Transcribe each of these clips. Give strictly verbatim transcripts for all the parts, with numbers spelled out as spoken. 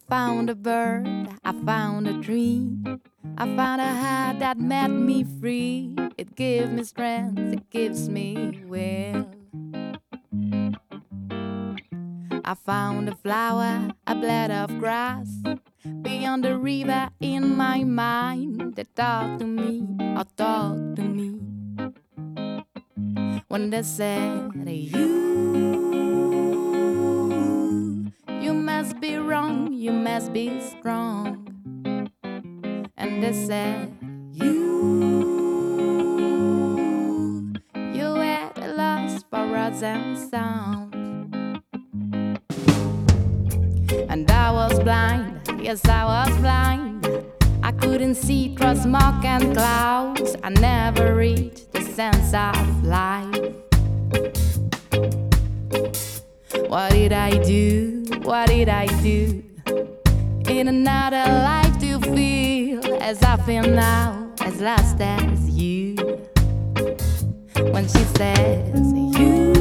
found a bird, I found a dream, I found a heart that made me free. It gives me strength, it gives me will. I found a flower, a blade of grass, beyond the river in my mind. They talk to me, or talk to me. When they said, you, you must be wrong, you must be strong. And they said, you, you had a loss for words and sound. And I was blind, yes I was blind. I couldn't see through smoke and clouds. I never reached the sense of life. What did I do? What did I do? In another life to feel as I feel now, as lost as you. When she says you,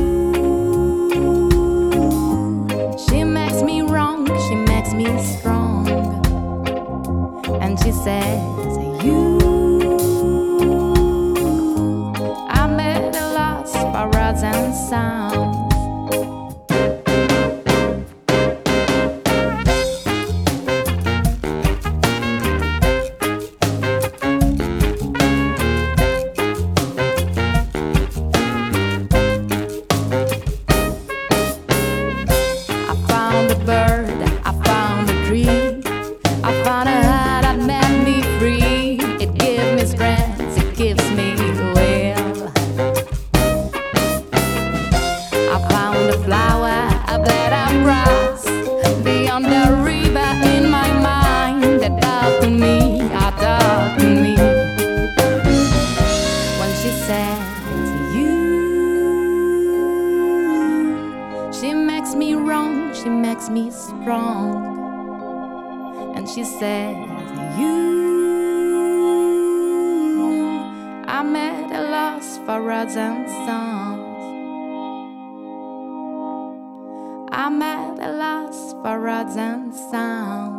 she makes me wrong, she makes me strong. And she says you, I'm at a loss for words and sounds. She makes me wrong, she makes me strong. And she says, you, I'm at a loss for words and songs. I'm at a loss for words and sounds.